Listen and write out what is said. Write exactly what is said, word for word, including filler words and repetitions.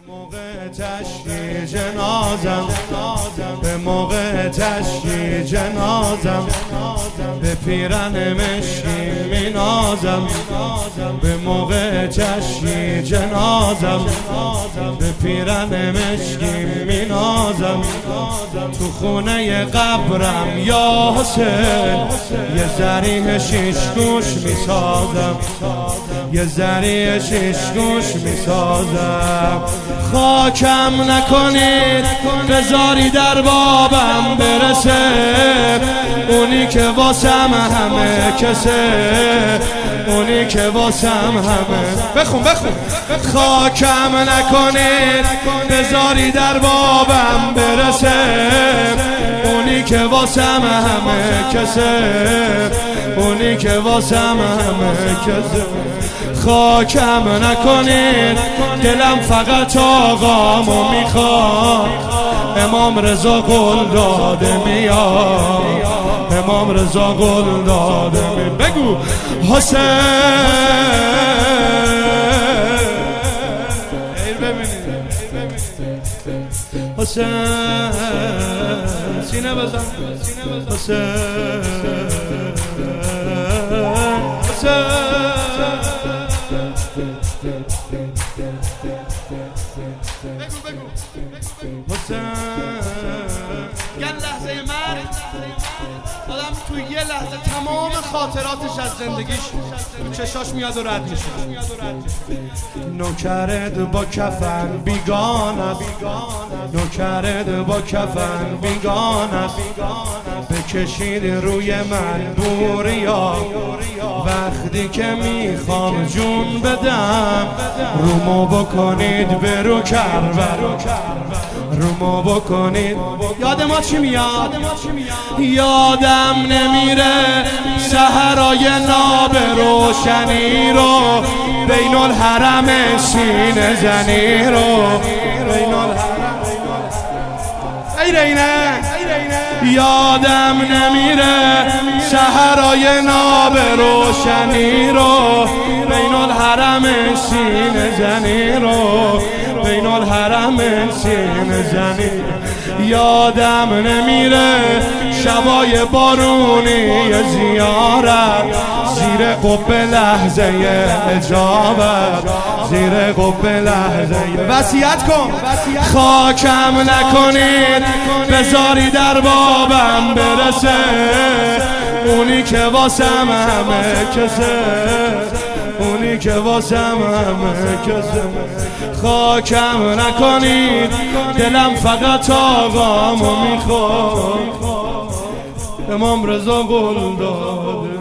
موقع تشییع جنازم به موقع تشییع جنازم به پیرن مشکین می نازم به موقع تشییع جنازم به پیرن مشکین می نازم تو خونه قبرم یا حسین یه ذریح شیش گوش می سازم یه ذریح شیش گوش می سازم خاکم نکنید بذاری در بابم برسه اونی که واسم همه کسه اونی که واسم همه بخون بخون خاکم نکنید بذاری در بابم برسه اونی که واسم همه کسه اونی که واسم همه کسه خاکم نکنید دلم فقط آقامو میخواد امام رضا قول داده میاد امام رضا قول داده می بگو حسین حسین سینه بزن حسین حسین حسین یه لحظه مرگ آدم تو یه لحظه تمام خاطراتش از زندگیش تو چشاش میاد و رد میشه نوکرت با کفن بیگانه نوکرت با کفن بیگانه بکشید روی من بوریا وقتی که میخوام جون بدم رومو بکنید برو کربلا رومو بکنید یاد ما چی میاد یادم نمیره سحرای ناب روشنی رو بین الحرم سینه زنی رو بین الحرم ای رینه یادم نمیره سحرای ناب روشنی رو بین الحرم سینه زنی رو بین الحرم سینه زنی یادم نمیره شبای بارونی زیارت زیر قبه لحظه اجابت زیر قبه لحظه وصیت کن خاکم نکنید بذاری در بابم برسه اونی که واسم همه کسه اونی که واسم همه کسه خاکم نکنید دلم فقط آقامو میخواد امام رضا قول داده